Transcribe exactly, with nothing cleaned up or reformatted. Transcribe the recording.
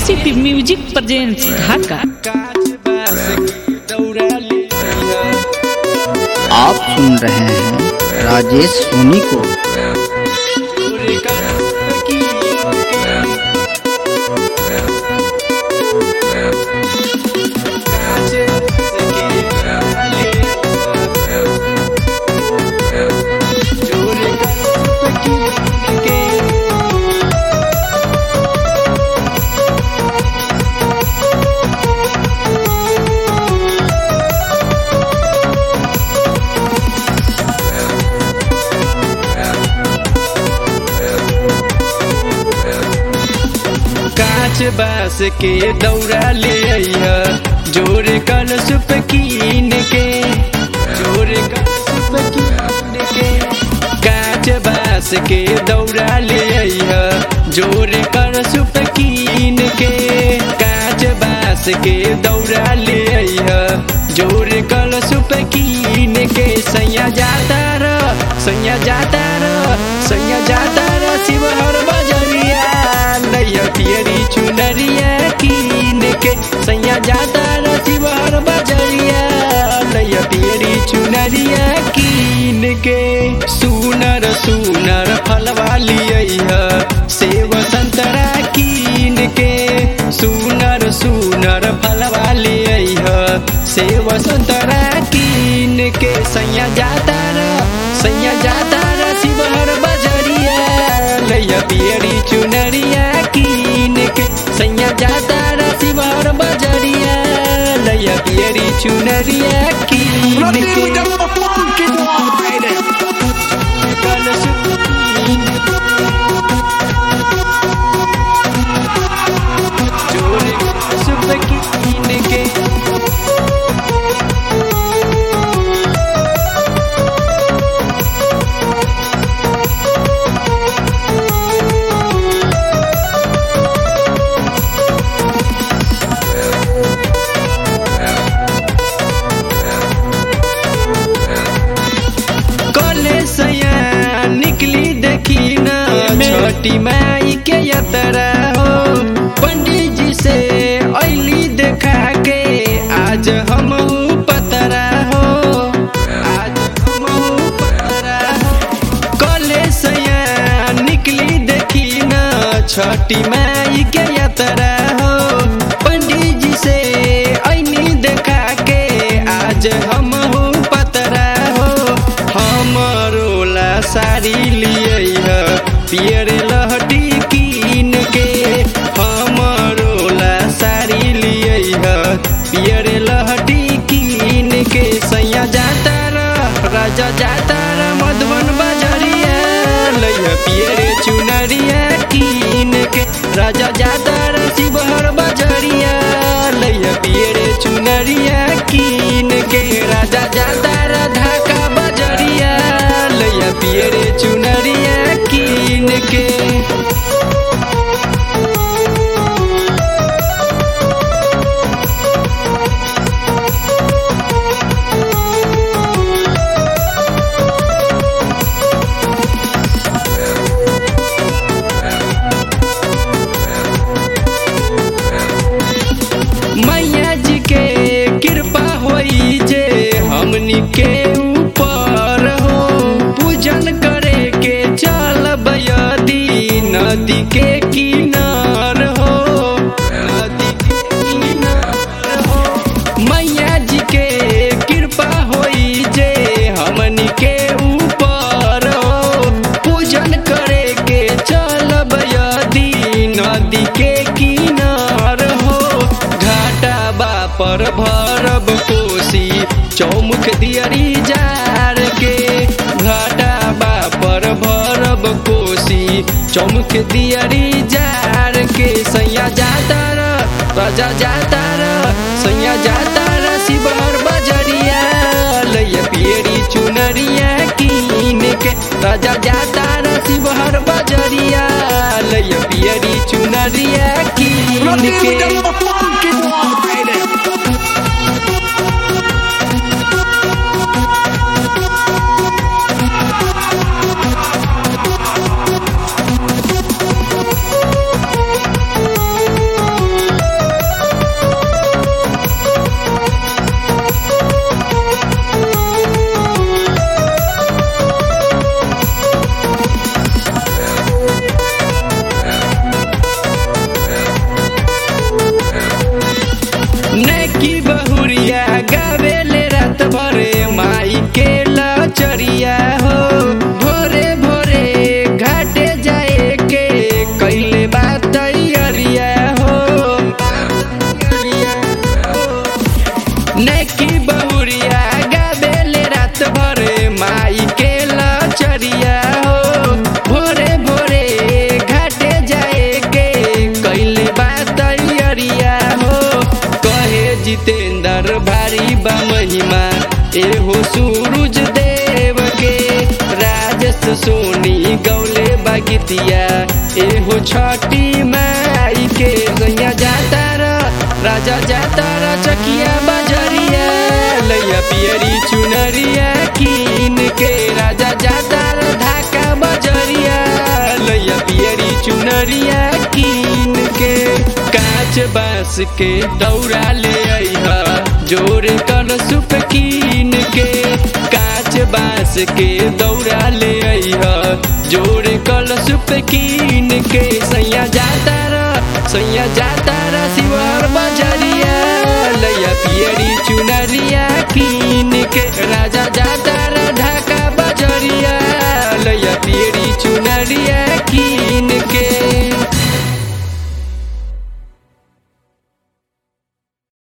KCP music presents ढाका। आप सुन रहे हैं राजेश सोनी को। कांच बास के दौरा ले आइया जोर कलश पे कीन के जोर कलश पे कीन के कांच बास के दौरा ले आइया जोर कलश पे कीन के कांच बास के दौरा ले आइया जोर कलश पे कीन के सैया जाता र सैया जाता र सैया जाता र शिवहर बजरिया लैया पियरी चुनरिया कीन के सैया जाता र शिवहर बजरिया लैया पियरी चुनरिया कीन के सुनर सुनर फलवा लिया सेव संतरा कीन के सुनर सुनर फलवा लिया सेव संतरा कीन के सैया जाता र सैया जाता र शिवहर बजरिया लैया पियरी चुनरिया कीन के सैया जाता र शिवहर बजरिया लैया पियरी चुनरिया कीन के कलश कीन जोर कलश पे कीन के निकली देखी न छोटी माई के यात्रा हो पंडित जी से ऐली देखा के आज हम पतरा हो आज हम पतरा हो कले सया निकली देखी न छोटी माई के यात्रा हो पंडित जी से ऐली देखा के आज हम पतरा हो हमरो साड़ी लिया पियर लहटी कीन के हमरो ला साड़ी लिया पियर लहटी कीन के सैया जाता र राजा जाता र मधुबन बजरिया लैया पियर चुनरिया कीन के राजा जाता र शिवहर बजरिया लैया पियर चुनरिया कीन के राजा जाता र ढाका बजरिया लैया पियरे चुनरिया कीन के मैया जी के कृपा होई जे हमनी के ऊपर हो पूजन करे के चलब यदि नदी के किनार हो नदी के किनार हो मैया जी के कृपा होई जे हमनी के ऊपर हो पूजन करे के चलब यदि नदी के किनार हो घाटा बापर भरब कोसी चौमुख दियरी जार के घाटा बापर भरब कोसी चौमुख दियरी जार के सैया जाता र राजा जाता र सैया जाता र शिवहर बजरिया लैया पियरी चुनरिया कीन के राजा जाता र शिवहर बजरिया लैया पियरी चुनरिया कीन के गीतिया एहो छठी माई के सैया जाता र राजा जाता र चकिया बजरिया लैया पियरी चुनरिया कीन के राजा जाता र ढाका बजरिया लैया पियरी चुनरिया कीन के कांच बांस के दौरा ले अइहा जोरे कलशुप कीन के कांच बांस के दौरा ले अइहा जोरे कलशुप कीन के सैया जाता र सैया जाता र शिवर बजरिया लैया पियरी चुनरिया कीन के